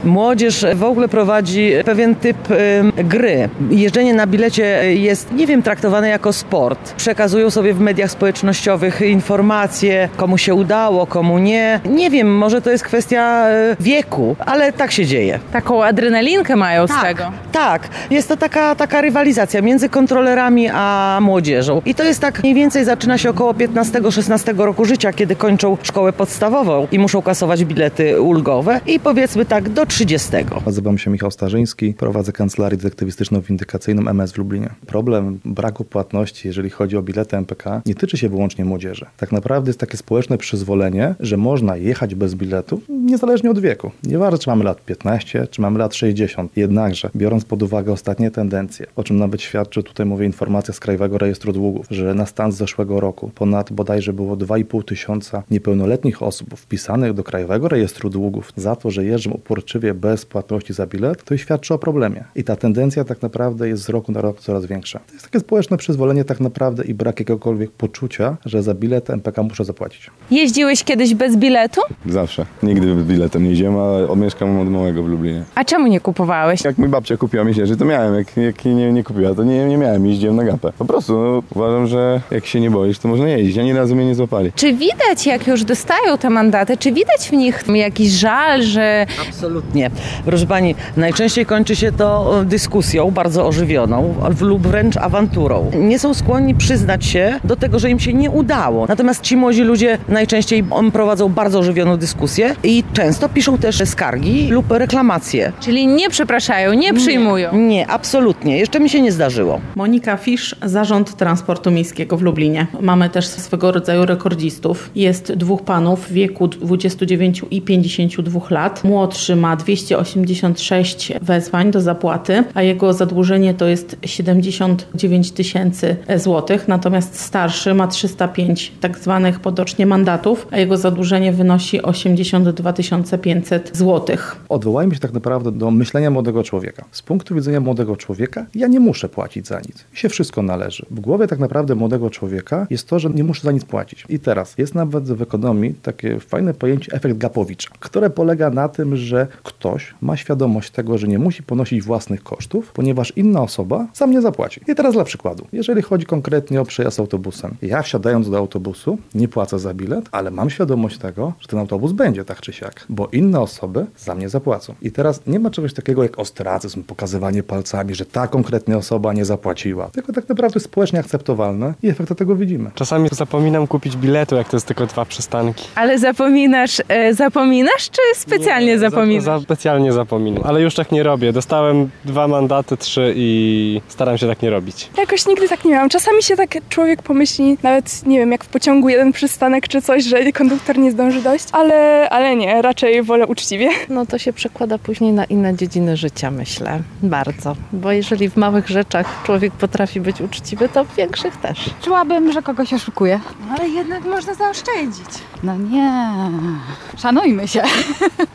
Młodzież w ogóle prowadzi pewien typ gry. Jeżdżenie na bilecie jest, nie wiem, traktowane jako sport. Przekazują sobie w mediach społecznościowych informacje, komu się udało, komu nie. Nie wiem, może to jest kwestia wieku, ale tak się dzieje. Taką adrenalinkę mają z tego. Tak, jest to taka rywalizacja między kontrolerami a młodzieżą. I to jest tak mniej więcej, zaczyna się około 15-16 roku życia, kiedy kończą szkołę podstawową i muszą kasować bilety ulgowe i powiedzmy tak do 30. Nazywam się Michał Starzyński, prowadzę kancelarię detektywistyczno-windykacyjną MS w Lublinie. Problem braku płatności, jeżeli chodzi o bilety MPK, nie tyczy się wyłącznie młodzieży. Tak naprawdę jest takie społeczne przyzwolenie, że można jechać bez biletu, niezależnie od wieku. Nieważne, czy mamy lat 15, czy mamy lat 60. Jednakże, biorąc pod uwagę ostatnie tendencje, o czym nawet świadczy tutaj, mówię, informacja z Krajowego Rejestru Długów, że na stan z zeszłego roku ponad bodajże było 2,5 tysiąca niepełnoletnich osób wpisanych do Krajowego Rejestru Długów za to, że jeżdżą uporczywie bez płatności za bilet, to świadczy o problemie. I ta tendencja tak naprawdę jest z roku na rok coraz większa. To jest takie społeczne przyzwolenie tak naprawdę i brak jakiegokolwiek poczucia, że za bilet MPK muszę zapłacić. Jeździłeś kiedyś bez biletu? Zawsze. Nigdy z biletem nie jeździłem, ale mieszkam od małego w Lublinie. A czemu nie kupowałeś? Jak mój babcia kupiła mi się, to miałem. Jak nie kupiła, to nie miałem. Jeździłem na gapę. Po prostu uważam, że jak się nie boisz, to można jeździć. Ani razu mnie nie złapali. Czy widać, jak już dostają te mandaty, czy widać w nich jakiś żal, że... Absolutnie. Proszę pani, najczęściej kończy się to dyskusją bardzo ożywioną lub wręcz awanturą. Nie są skłonni przyznać się do tego, że im się nie udało. Natomiast ci młodzi ludzie najczęściej prowadzą bardzo ożywioną dyskusję i często piszą też skargi lub reklamacje. Czyli nie przepraszają, nie przyjmują. Nie, absolutnie. Jeszcze mi się nie zdarzyło. Monika Fisz, Zarząd Transportu Miejskiego w Lublinie. Mamy też swego rodzaju rekordzistów. Jest dwóch panów w wieku 29 i 52 lat. Młodszy ma 286 wezwań do zapłaty, a jego zadłużenie to jest 79 tysięcy złotych. Natomiast starszy ma 305 tak zwanych potocznie mandatów, a jego zadłużenie wynosi 82 500 złotych. Odwołajmy się tak naprawdę do myślenia młodego człowieka. Z punktu widzenia młodego człowieka ja nie muszę płacić za nic. Mi się wszystko należy. W głowie tak naprawdę młodego człowieka jest to, że nie muszę za nic płacić. I teraz jest nawet w ekonomii takie fajne pojęcie efekt Gapowicza, które polega na tym, że ktoś ma świadomość tego, że nie musi ponosić własnych kosztów, ponieważ inna osoba za mnie zapłaci. I teraz dla przykładu, jeżeli chodzi konkretnie o przejazd autobusem. Ja wsiadając do autobusu nie płacę za bilet, ale mam świadomość tego, że ten autobus będzie tak czy siak, bo inne osoby za mnie zapłacą. I teraz nie ma czegoś takiego jak ostracyzm, pokazywanie palcami, że ta konkretna osoba nie zapłaciła. Tylko tak naprawdę społecznie akceptowalne i efekt tego widzimy. Czasami zapominam kupić biletu, jak to jest tylko 2 przystanki. Ale zapominasz, czy specjalnie zapominasz? Specjalnie zapominam, ale już tak nie robię. Dostałem 2 mandaty, 3 i staram się tak nie robić. Jakoś nigdy tak nie miałam. Czasami się tak człowiek pomyśli, nawet nie wiem, jak w pociągu jeden przystanek czy coś, że konduktor nie zdąży dojść, ale nie, raczej wolę uczciwie. No to się przekłada później na inne dziedziny życia, myślę. Bardzo. Bo jeżeli w małych rzeczach człowiek potrafi być uczciwy, to w większych też. Czułabym, że kogoś oszukuje. Ale jednak można zaoszczędzić. No nie. Szanujmy się.